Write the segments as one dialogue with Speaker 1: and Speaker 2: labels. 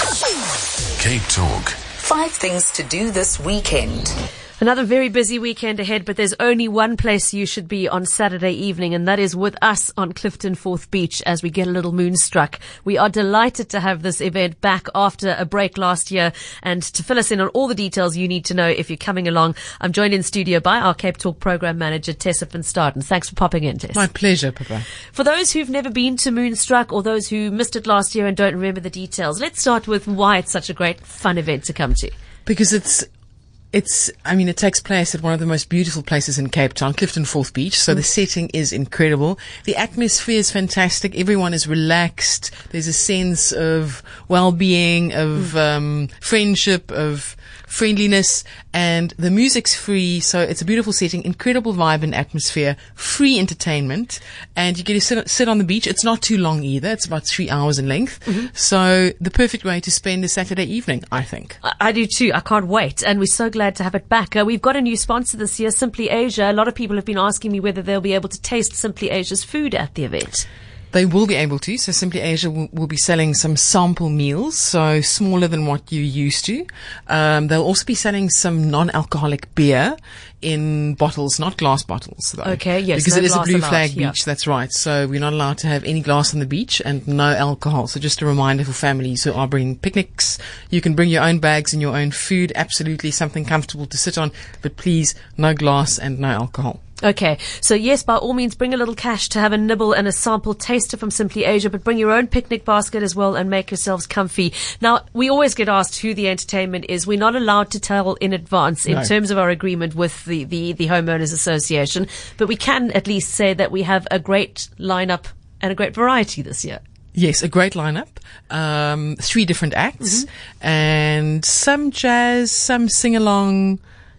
Speaker 1: Cape Talk.
Speaker 2: 5 things to do this weekend.
Speaker 3: Another very busy weekend ahead, but there's only one place you should be on Saturday evening, and that is with us on Clifton Fourth Beach as we get a little moonstruck. We are delighted to have this event back after a break last year, and to fill us in on all the details you need to know if you're coming along, I'm joined in studio by our Cape Talk program manager, Tessa van Staden. Thanks for popping in, Tess.
Speaker 4: My pleasure, Papa.
Speaker 3: For those who've never been to Moonstruck or those who missed it last year and don't remember the details, let's start with why it's such a great fun event to come to.
Speaker 4: Because it takes place at one of the most beautiful places in Cape Town, Clifton Fourth Beach. So the setting is incredible. The atmosphere is fantastic. Everyone is relaxed. There's a sense of well-being, of friendship, of friendliness, and the music's free. So it's a beautiful setting, incredible vibe and atmosphere, free entertainment, and you get to sit on the beach. It's not too long either. It's about 3 hours in length. So the perfect way to spend a Saturday evening, I think.
Speaker 3: I do too. I can't wait. And we're so glad to have it back. We've got a new sponsor this year, Simply Asia. A lot of people have been asking me whether they'll be able to taste Simply Asia's food at the event.
Speaker 4: They will be able to. So Simply Asia will be selling some sample meals, so smaller than what you're used to. They'll also be selling some non-alcoholic beer in bottles, not glass bottles, though.
Speaker 3: Okay, yes.
Speaker 4: Because it is a blue flag beach,
Speaker 3: yeah.
Speaker 4: That's right. So we're not allowed to have any glass on the beach and no alcohol. So just a reminder for families who are bringing picnics. You can bring your own bags and your own food, absolutely something comfortable to sit on, but please, no glass and no alcohol.
Speaker 3: Okay, so yes, by all means, bring a little cash to have a nibble and a sample taster from Simply Asia, but bring your own picnic basket as well and make yourselves comfy. Now, we always get asked who the entertainment is. We're not allowed to tell in advance in terms of our agreement with the Homeowners Association, but we can at least say that we have a great lineup and a great variety this year.
Speaker 4: Yes, a great lineup. 3 different acts, and some jazz, some sing-along,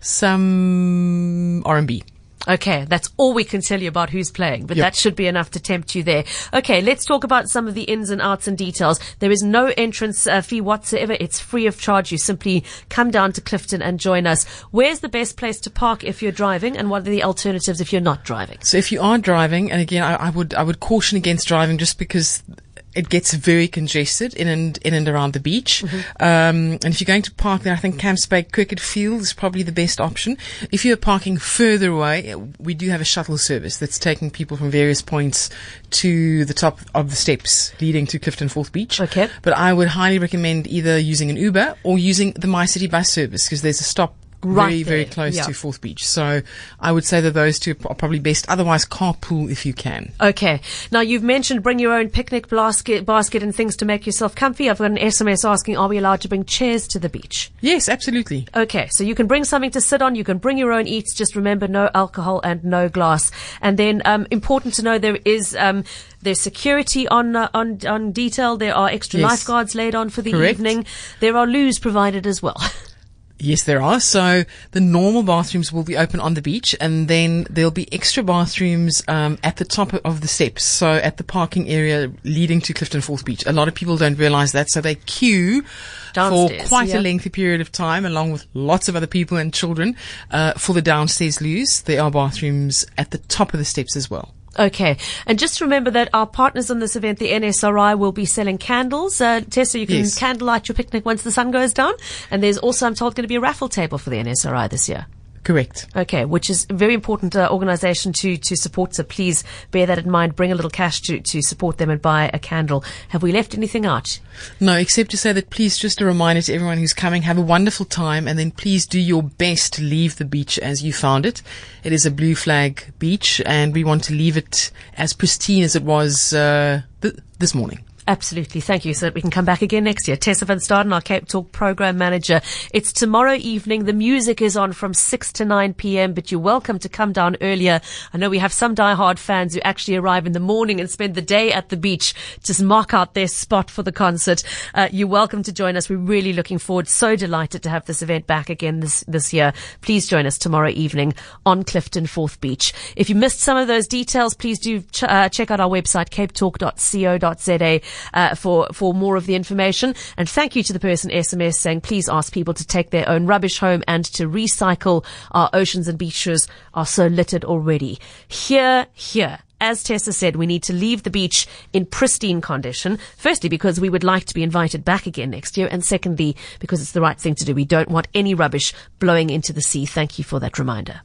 Speaker 4: some R&B.
Speaker 3: Okay, that's all we can tell you about who's playing, but that should be enough to tempt you there. Okay, let's talk about some of the ins and outs and details. There is no entrance fee whatsoever. It's free of charge. You simply come down to Clifton and join us. Where's the best place to park if you're driving, and what are the alternatives if you're not driving?
Speaker 4: So if you are driving, and again, I would caution against driving just because it gets very congested in and around the beach. And if you're going to park there, I think Camps Bay Cricket Field is probably the best option. If you're parking further away, we do have a shuttle service that's taking people from various points to the top of the steps leading to Clifton Fourth Beach.
Speaker 3: Okay.
Speaker 4: But I would highly recommend either using an Uber or using the MyCity bus service, because there's a stop very close to Fourth Beach. So I would say that those 2 are probably best. Otherwise, carpool if you can.
Speaker 3: Okay. Now, you've mentioned bring your own picnic basket and things to make yourself comfy. I've got an SMS asking, are we allowed to bring chairs to the beach?
Speaker 4: Yes, absolutely.
Speaker 3: Okay. So you can bring something to sit on. You can bring your own eats. Just remember, no alcohol and no glass. And then, important to know, there is, there's security on detail. There are extra lifeguards laid on for the evening. There are loos provided as well.
Speaker 4: Yes, there are. So the normal bathrooms will be open on the beach, and then there'll be extra bathrooms at the top of the steps, so at the parking area leading to Clifton Fourth Beach. A lot of people don't realize that, so they queue downstairs for quite a lengthy period of time, along with lots of other people and children, for the downstairs loos. There are bathrooms at the top of the steps as well.
Speaker 3: Okay. And just remember that our partners on this event, the NSRI, will be selling candles. Tessa, you can candlelight your picnic once the sun goes down. And there's also, I'm told, going to be a raffle table for the NSRI this year.
Speaker 4: Correct.
Speaker 3: Okay, which is a very important organisation to support, so please bear that in mind. Bring a little cash to support them and buy a candle. Have we left anything out?
Speaker 4: No, except to say that please, just a reminder to everyone who's coming, have a wonderful time, and then please do your best to leave the beach as you found it. It is a blue flag beach, and we want to leave it as pristine as it was this morning.
Speaker 3: Absolutely. Thank you. So that we can come back again next year. Tessa van Staden, our Cape Talk program manager. It's tomorrow evening. The music is on from 6 to 9 p.m., but you're welcome to come down earlier. I know we have some diehard fans who actually arrive in the morning and spend the day at the beach, just mark out their spot for the concert. You're welcome to join us. We're really looking forward. So delighted to have this event back again this year. Please join us tomorrow evening on Clifton Fourth Beach. If you missed some of those details, please do check out our website, capetalk.co.za. For more of the information. And thank you to the person SMS saying, please ask people to take their own rubbish home and to recycle. Our oceans and beaches are so littered already. Here, as Tessa said, we need to leave the beach in pristine condition. Firstly, because we would like to be invited back again next year. And secondly, because it's the right thing to do. We don't want any rubbish blowing into the sea. Thank you for that reminder.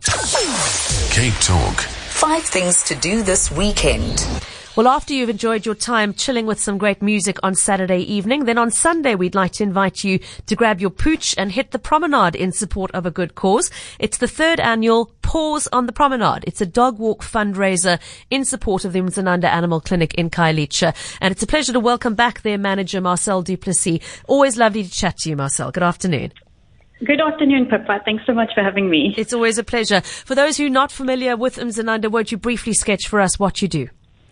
Speaker 1: Cape Talk.
Speaker 2: 5 things to do this weekend.
Speaker 3: Well, after you've enjoyed your time chilling with some great music on Saturday evening, then on Sunday we'd like to invite you to grab your pooch and hit the promenade in support of a good cause. It's the 3rd annual Paws on the Promenade. It's a dog walk fundraiser in support of the Mzananda Animal Clinic in Khayelitsha. And it's a pleasure to welcome back their manager, Marcel du Plessis. Always lovely to chat to you, Marcel. Good afternoon.
Speaker 5: Good afternoon, Pippa. Thanks so much for having me.
Speaker 3: It's always a pleasure. For those who are not familiar with Mzananda, won't you briefly sketch for us what you do?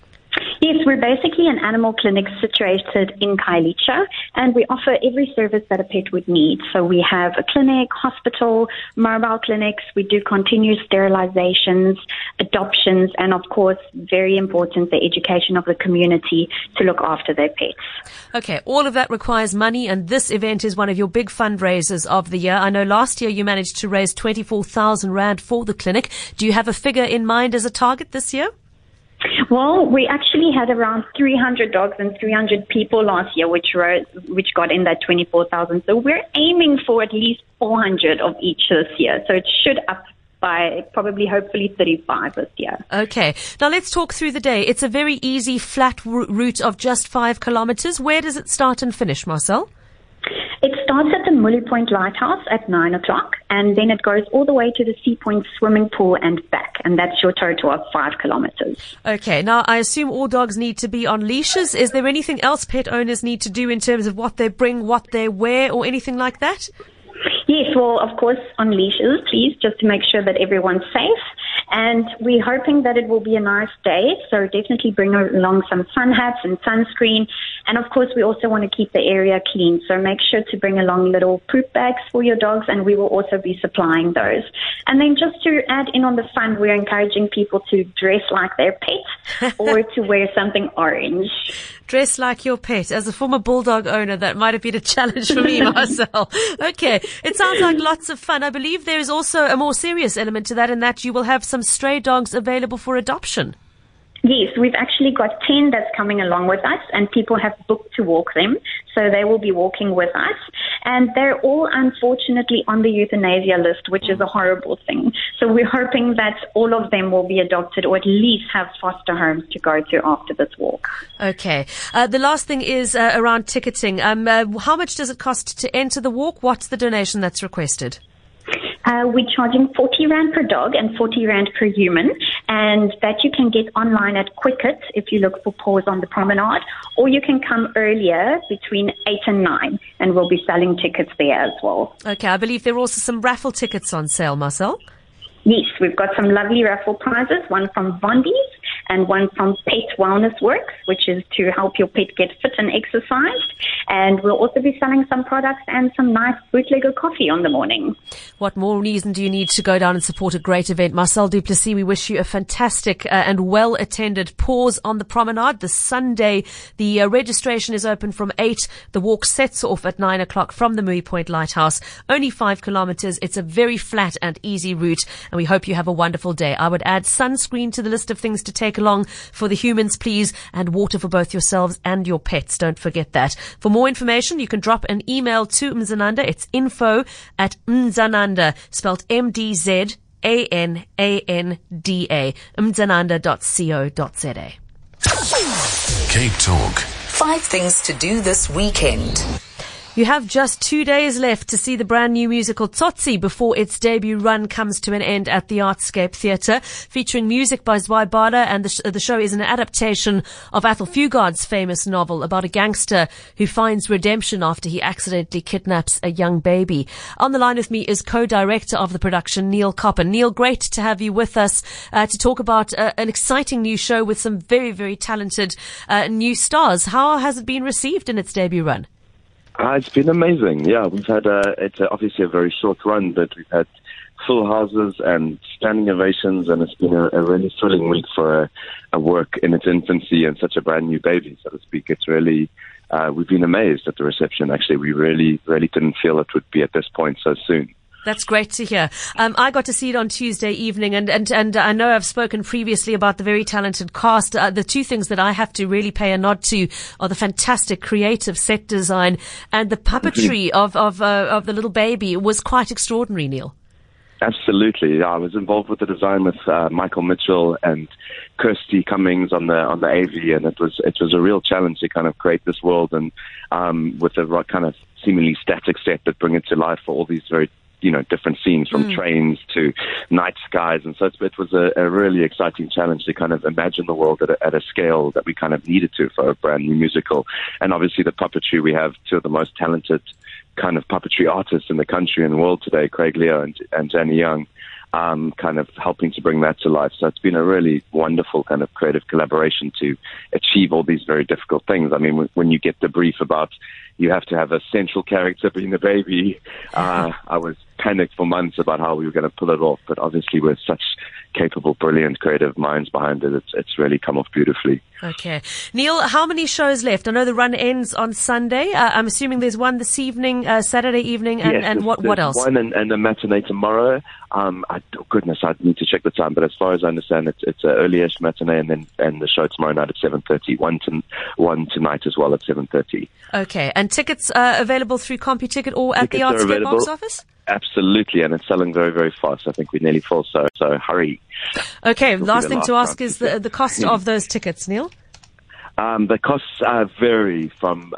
Speaker 5: Yes, we're basically an animal clinic situated in Khayelitsha, and we offer every service that a pet would need. So we have a clinic, hospital, mobile clinics. We do continuous sterilizations, adoptions, and of course, very important, the education of the community to look after their pets.
Speaker 3: Okay, all of that requires money, and this event is one of your big fundraisers of the year. I know last year you managed to raise 24,000 Rand for the clinic. Do you have a figure in mind as a target this year?
Speaker 5: Well, we actually had around 300 dogs and 300 people last year, which got in that 24,000. So we're aiming for at least 400 of each this year. So it should up by probably, hopefully 35 this year.
Speaker 3: Okay. Now let's talk through the day. It's a very easy, flat route of just 5 kilometers. Where does it start and finish, Marcel?
Speaker 5: It starts at the Mully Point Lighthouse at 9 o'clock, and then it goes all the way to the Sea Point swimming pool and back, and that's your total of 5 kilometers.
Speaker 3: Okay, now I assume all dogs need to be on leashes. Is there anything else pet owners need to do in terms of what they bring, what they wear, or anything like that?
Speaker 5: Yes, well, of course, on leashes, please, just to make sure that everyone's safe. And we're hoping that it will be a nice day, so definitely bring along some sun hats and sunscreen. And of course, we also want to keep the area clean, so make sure to bring along little poop bags for your dogs, and we will also be supplying those. And then just to add in on the fun, we're encouraging people to dress like their pet or to wear something orange.
Speaker 3: Dress like your pet. As a former bulldog owner, that might have been a challenge for me, Marcel. Okay, it sounds like lots of fun. I believe there is also a more serious element to that, in that you will have some stray dogs available for adoption.
Speaker 5: Yes, we've actually got 10 that's coming along with us, and people have booked to walk them, so they will be walking with us. And they're all unfortunately on the euthanasia list, which is a horrible thing. So we're hoping that all of them will be adopted, or at least have foster homes to go to after this walk.
Speaker 3: Okay. The last thing is around ticketing. How much does it cost to enter the walk? What's the donation that's requested?
Speaker 5: We're charging 40 Rand per dog and 40 Rand per human, and that you can get online at Quicket if you look for Paws on the Promenade, or you can come earlier between 8 and 9, and we'll be selling tickets there as well.
Speaker 3: Okay, I believe there are also some raffle tickets on sale, Marcel.
Speaker 5: Yes, we've got some lovely raffle prizes, one from Vondi's and one from Pet Wellness Works, which is to help your pet get fit and exercised. And we'll also be selling some products and some nice bootlegger coffee on the morning.
Speaker 3: What more reason do you need to go down and support a great event? Marcel du Plessis, we wish you a fantastic and well-attended Paws on the Promenade this Sunday. The registration is open from 8. The walk sets off at 9 o'clock from the Mully Point Lighthouse. Only 5 kilometers. It's a very flat and easy route, and we hope you have a wonderful day. I would add sunscreen to the list of things to take along for the humans, please, and water for both yourselves and your pets. Don't forget that. For more information, you can drop an email to Mzananda. It's info@mzananda, spelled MDZANANDA, mzananda.co.za.
Speaker 1: Cape Talk.
Speaker 2: 5 things to do this weekend.
Speaker 3: You have just 2 days left to see the brand new musical Tsotsi before its debut run comes to an end at the Artscape Theatre, featuring music by Zwybala, and the show is an adaptation of Athol Fugard's famous novel about a gangster who finds redemption after he accidentally kidnaps a young baby. On the line with me is co-director of the production, Neil Coppen. Neil, great to have you with us to talk about an exciting new show with some very, very talented new stars. How has it been received in its debut run?
Speaker 6: It's been amazing. Yeah, we've had it's obviously a very short run, but we've had full houses and standing ovations, and it's been a really thrilling week for a work in its infancy and such a brand new baby, so to speak. It's really, we've been amazed at the reception. Actually, we really didn't feel it would be at this point so soon.
Speaker 3: That's great to hear. I got to see it on Tuesday evening, and I know I've spoken previously about the very talented cast. The two things that I have to really pay a nod to are the fantastic creative set design and the puppetry of the little baby was quite extraordinary, Neil.
Speaker 6: Absolutely. Yeah, I was involved with the design with Michael Mitchell and Kirsty Cummings on the AV, and it was a real challenge to kind of create this world and with a kind of seemingly static set but bring it to life for all these very different scenes from trains to night skies. And so it was a really exciting challenge to kind of imagine the world at a scale that we kind of needed to for a brand new musical. And obviously the puppetry, we have two of the most talented kind of puppetry artists in the country and world today, Craig Leo and Jenny Young, kind of helping to bring that to life. So it's been a really wonderful kind of creative collaboration to achieve all these very difficult things. I mean, when you get the brief about you have to have a central character being the baby, I was panicked for months about how we were going to pull it off. But obviously with such capable, brilliant, creative minds behind it, it's really come off beautifully.
Speaker 3: Okay. Neil, how many shows left? I know the run ends on Sunday. I'm assuming there's one this evening, Saturday evening, and what else?
Speaker 6: One and a matinee tomorrow. Goodness, I need to check the time, but as far as I understand, it's an early-ish matinee, and the show tomorrow night at 7:30. One tonight as well at 7:30.
Speaker 3: Okay, and tickets are available through CompuTicket or at the Artscape box office?
Speaker 6: Absolutely, and it's selling very, very fast. I think we're nearly full, so hurry.
Speaker 3: Okay, last thing to ask is the cost of those tickets, Neil?
Speaker 6: The costs vary from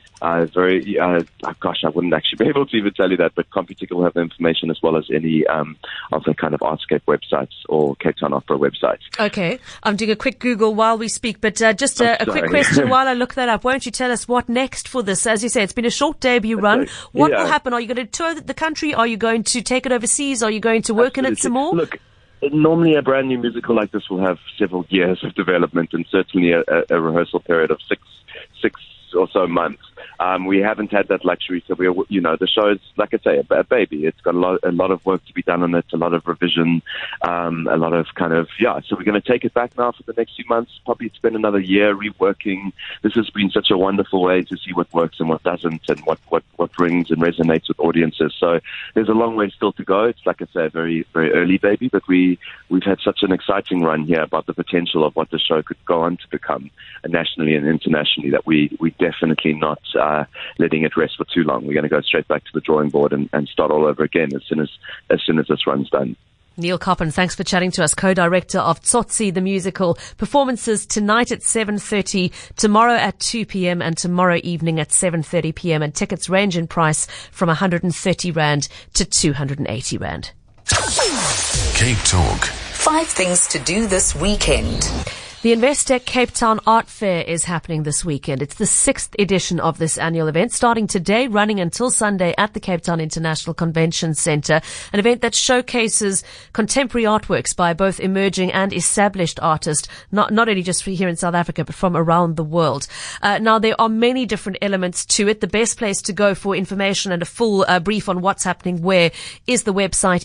Speaker 6: gosh, I wouldn't actually be able to even tell you that, but CompuTicket will have the information as well as any of the kind of Artscape websites or Cape Town Opera websites.
Speaker 3: Okay, I'm doing a quick Google while we speak, but just a quick question while I look that up. Won't you tell us what next for this? As you say, it's been a short debut run. What will happen? Are you going to tour the country? Are you going to take it overseas? Are you going to work in it some more?
Speaker 6: Look, normally a brand new musical like this will have several years of development and certainly a rehearsal period of six or so months. We haven't had that luxury, so the show is, like I say, a baby. It's got a lot of work to be done on it, a lot of revision, a lot of so we're going to take it back now for the next few months, probably spend another year reworking. This has been such a wonderful way to see what works and what doesn't, and what rings and resonates with audiences. So there's a long way still to go. It's, like I say, a very, very early baby, but we've had such an exciting run here about the potential of what the show could go on to become nationally and internationally that we definitely not letting it rest for too long. We're going to go straight back to the drawing board and start all over again as soon as this run's done.
Speaker 3: Neil Coppin, thanks for chatting to us, co-director of Tsotsi the musical. Performances tonight at 7:30, tomorrow at 2 p.m. and tomorrow evening at 7:30 p.m. and tickets range in price from 130 Rand to 280 Rand.
Speaker 1: Cape Talk.
Speaker 2: 5 things to do this weekend.
Speaker 3: The Investec Cape Town Art Fair is happening this weekend. It's the 6th edition of this annual event, starting today, running until Sunday at the Cape Town International Convention Centre, an event that showcases contemporary artworks by both emerging and established artists, not only just here in South Africa, but from around the world. Now, there are many different elements to it. The best place to go for information and a full brief on what's happening where is the website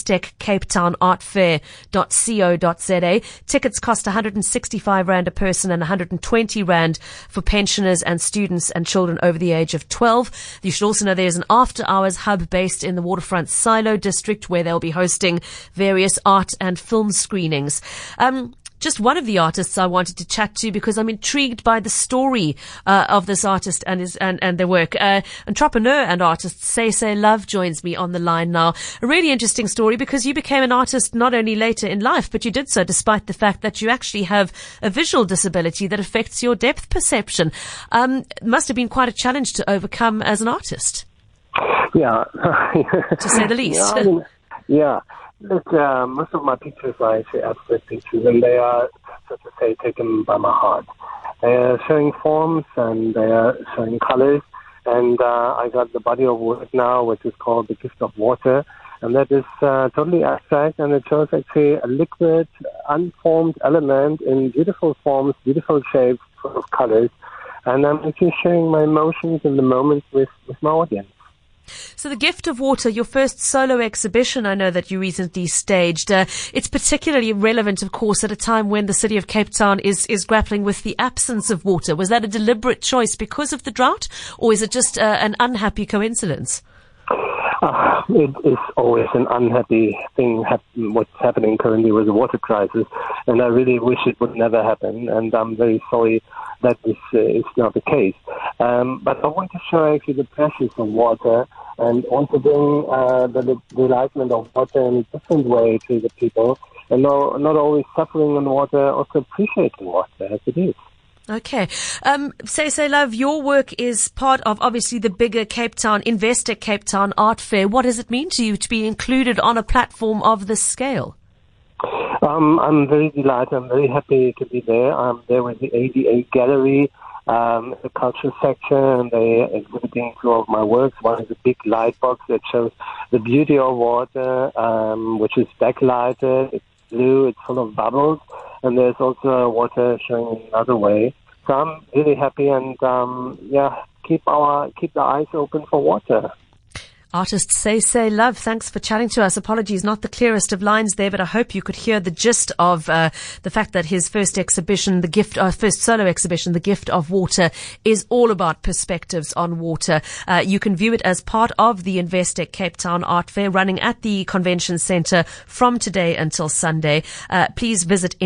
Speaker 3: investecapetownartfair.co.za. Tickets cost 165 Rand a person and 120 Rand for pensioners and students and children over the age of 12. You should also know there's an after-hours hub based in the Waterfront Silo district where they'll be hosting various art and film screenings. Just one of the artists I wanted to chat to because I'm intrigued by the story of this artist and their work. Entrepreneur and artist Say Love joins me on the line now. A really interesting story because you became an artist not only later in life, but you did so despite the fact that you actually have a visual disability that affects your depth perception. It must have been quite a challenge to overcome as an artist.
Speaker 7: Yeah.
Speaker 3: To say the least.
Speaker 7: Yeah. Look, most of my pictures are actually abstract pictures, and they are, so to say, taken by my heart. They are showing forms and they are showing colors, and I got the body of work now, which is called The Gift of Water, and that is totally abstract, and it shows actually a liquid, unformed element in beautiful forms, beautiful shapes, full of colors, and I'm actually sharing my emotions in the moment with my audience.
Speaker 3: So The Gift of Water, your first solo exhibition, I know that you recently staged. It's particularly relevant, of course, at a time when the city of Cape Town is grappling with the absence of water. Was that a deliberate choice because of the drought, or is it just an unhappy coincidence?
Speaker 7: It is always an unhappy thing, what's happening currently with the water crisis, and I really wish it would never happen, and I'm very sorry that this is not the case. But I want to show actually the pressures of water and want to bring the delightment of water in a different way to the people, and not always suffering on water, also appreciating water as it is.
Speaker 3: Okay. Say Love, your work is part of obviously the bigger Cape Town, Investec Cape Town Art Fair. What does it mean to you to be included on a platform of this scale?
Speaker 7: I'm very delighted. I'm very happy to be there. I'm there with the ADA Gallery, the culture section, and they're exhibiting two of my works. One is a big light box that shows the beauty of water, which is backlighted. It's blue, it's full of bubbles, and there's also water showing in another way. So I'm really happy, and keep the eyes open for water.
Speaker 3: Artist Say Love, thanks for chatting to us. Apologies, not the clearest of lines there, but I hope you could hear the gist of the fact that his first exhibition, first solo exhibition, The Gift of Water, is all about perspectives on water. You can view it as part of the Investec Cape Town Art Fair running at the Convention Centre from today until Sunday. Please visit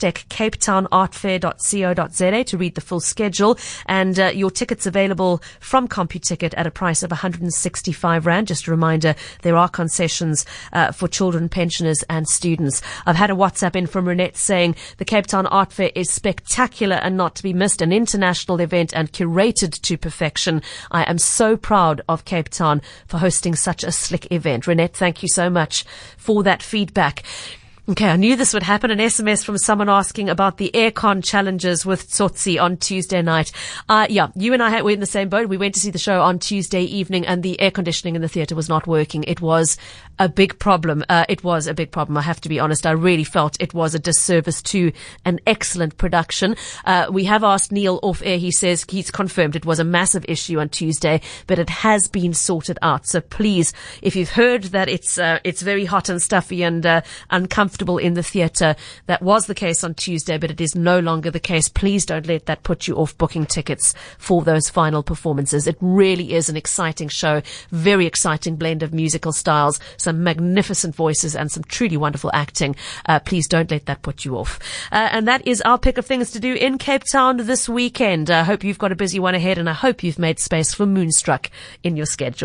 Speaker 3: investecapetownartfair.co.za to read the full schedule, and your tickets available from CompuTicket at a price of R165. Just a reminder, there are concessions for children, pensioners and students. I've had a WhatsApp in from Renette saying the Cape Town Art Fair is spectacular and not to be missed, an international event and curated to perfection. I am so proud of Cape Town for hosting such a slick event. Renette, thank you so much for that feedback. Okay, I knew this would happen. An SMS from someone asking about the aircon challenges with Tsotsi on Tuesday night. You and I were in the same boat. We went to see the show on Tuesday evening and the air conditioning in the theatre was not working. It was a big problem. I have to be honest. I really felt it was a disservice to an excellent production. We have asked Neil off air. He says he's confirmed it was a massive issue on Tuesday, but it has been sorted out. So please, if you've heard that it's very hot and stuffy and uncomfortable in the theatre, that was the case on Tuesday, but it is no longer the case. Please don't let that put you off booking tickets for those final performances. It really is an exciting show, very exciting blend of musical styles, some magnificent voices and some truly wonderful acting. Please don't let that put you off. And that is our pick of things to do in Cape Town this weekend. I hope you've got a busy one ahead, and I hope you've made space for Moonstruck in your schedule.